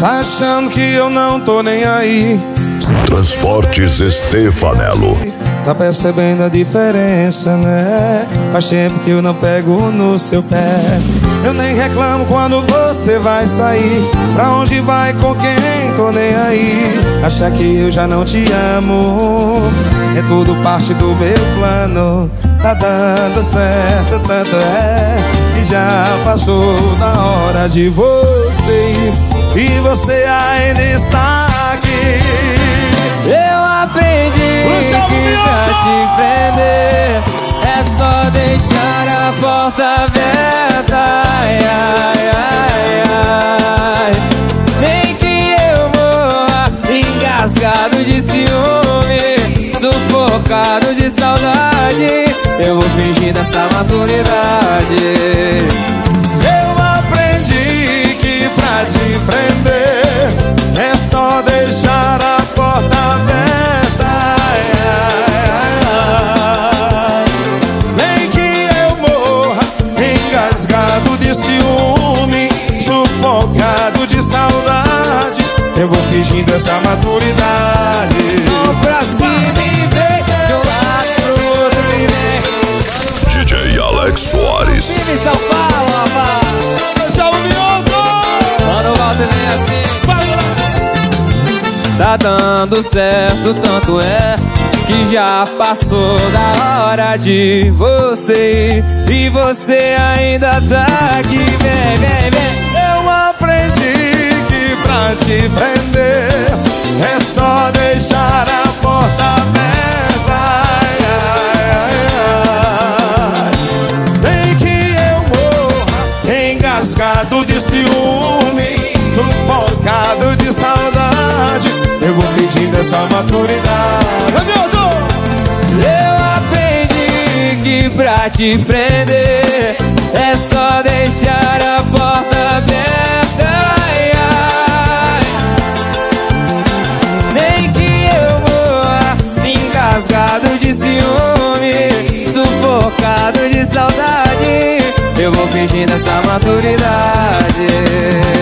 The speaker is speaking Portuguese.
Tá achando que eu não tô nem aí. Transportes Stefanello. Tá percebendo a diferença, né? Faz tempo que eu não pego no seu pé. Eu nem reclamo quando você vai sair. Pra onde vai, com quem, tô nem aí. Acha que eu já não te amo, é tudo parte do meu plano. Tá dando certo, tanto é que já passou da hora de você ir. E você ainda está aqui. Eu aprendi que pra te prender é só deixar a porta aberta. Ai, ai, ai, ai. Nem que eu morra engasgado de ciúme, sufocado de saudade, eu vou fingindo essa maturidade. Eu aprendi que pra te prender é só deixar a porta aberta. Ai, ai, ai. Nem que eu morra engasgado de ciúme, sufocado de saudade, eu vou fingindo essa maturidade. Vou pra cima e vem, de um lado pro outro e vem. DJ Alex Soares. Vive São Paulo, rapaz. Chama o Mioto. Mano, volta e vem assim. Tá dando certo, tanto é que já passou da hora de você ir. E você ainda tá aqui, vem, vem, vem. Eu aprendi que pra te prender é só deixar a porta aberta. Ai, ai, ai, ai. Nem que eu morra engasgado de ciúme, sufocado de saudade, eu vou fingindo essa maturidade. Eu aprendi que pra te prender é só deixar a porta aberta. Ai, ai. Nem que eu morra engasgado de ciúme, sufocado de saudade, eu vou fingindo essa maturidade.